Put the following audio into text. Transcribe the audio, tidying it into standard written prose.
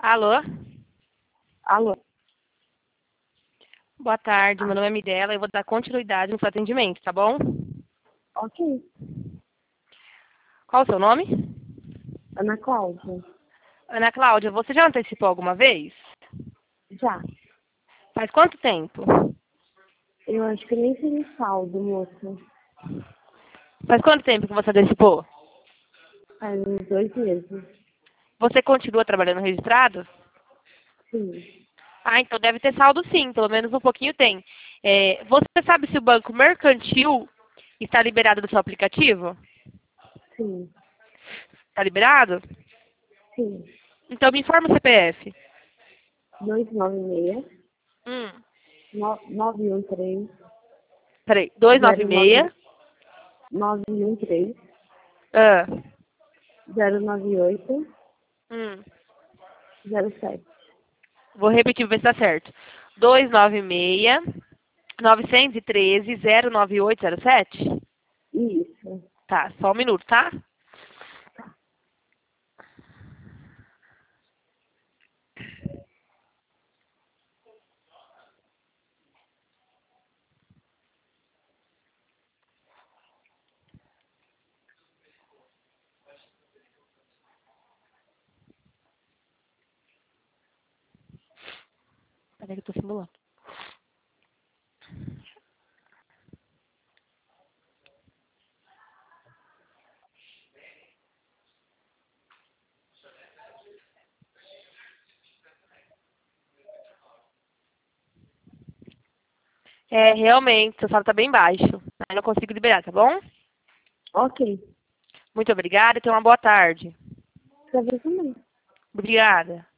Alô? Alô? Boa tarde, meu nome é Mirella e eu vou dar continuidade no seu atendimento, tá bom? Ok. Qual o seu nome? Ana Cláudia? Ana Cláudia, você já antecipou alguma vez? Já. Faz quanto tempo? Eu acho que nem tenho saldo, moça. Faz quanto tempo que você antecipou? Faz uns 2 meses. Você continua trabalhando registrado? Sim. Ah, então deve ter saldo sim, pelo menos um pouquinho tem. Você sabe se o banco mercantil está liberado do seu aplicativo? Sim. Está liberado? Sim. Então me informa o CPF. 296 Hum, 913 peraí, 296. 913 Ah, 098 hum. 07. Vou repetir para ver se está certo. 296-913-09807? Isso. Tá, só um minuto, tá? Peraí que eu tô simulando. Realmente, seu saldo tá bem baixo. Eu não consigo liberar, tá bom? Ok. Muito obrigada e tenha uma boa tarde. Pra ver também. Obrigada.